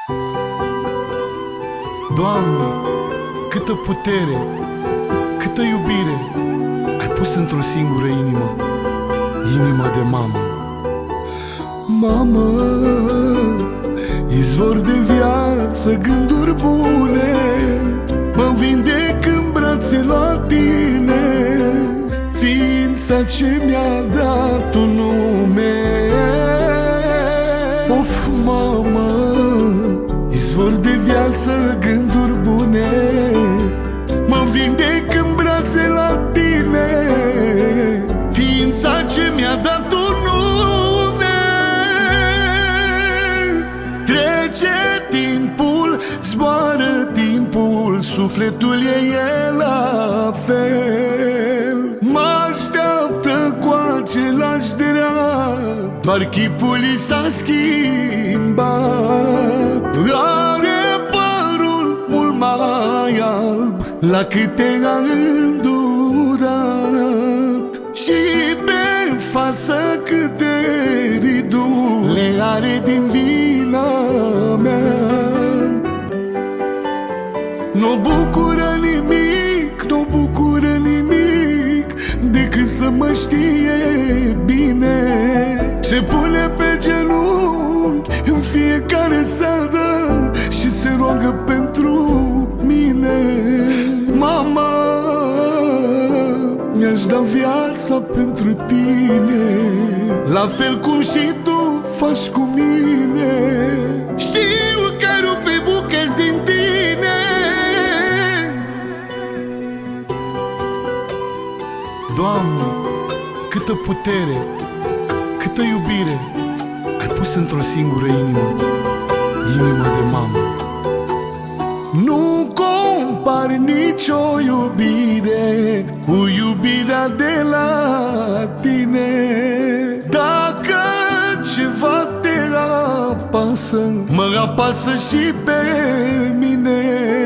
Doamne, câtă putere, câtă iubire ai pus într-o singură inimă, inima de mamă. Mamă, izvor de viață, gânduri bune, mă vindec în brațe la tine, ființa ce mi-a dat un nume. Of, mamă, izvor de viață, gânduri bune, mă vindec în brațe la tine, ființa ce mi-a dat un nume. Trece timpul, zboară timpul, sufletul e la fel. Mă așteaptă cu același drag, doar chipul i s-a schimbat. Are părul mult mai alb, la câte a îndurat, și pe față câte riduri le are din vina mea. Nu bucură nimic, nu bucură nimic, decât să mă știe bine. Se pune pe genunchi în fiecare seară și se roagă pentru mine. Mama, mi-aș da viața pentru tine, la fel cum și tu faci cu mine. Știu că rupe bucăți din tine. Doamne, câtă putere, câtă iubire ai pus într-o singură inimă, inima de mamă. Nu compar nicio iubire cu iubirea de la tine. Dacă ceva te apasă, mă apasă și pe mine.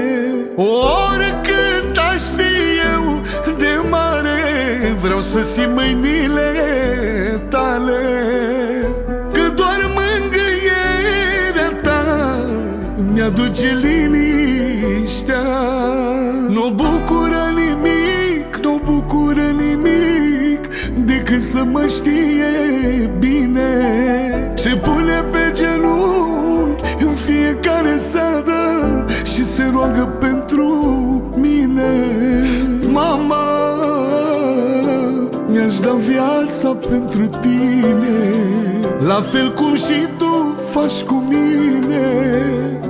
Oricât aș fi eu de mare, vreau să simt mâinile tale, că doar mângâierea ta mi-aduce liniștea. Nu bucură nimic, nu bucură nimic, decât să mă știe bine. Se pune pe genunchi în fiecare seară și se roagă pentru mine. Mama, mi-aș da viața pentru tine, la fel cum și tu faci cu mine.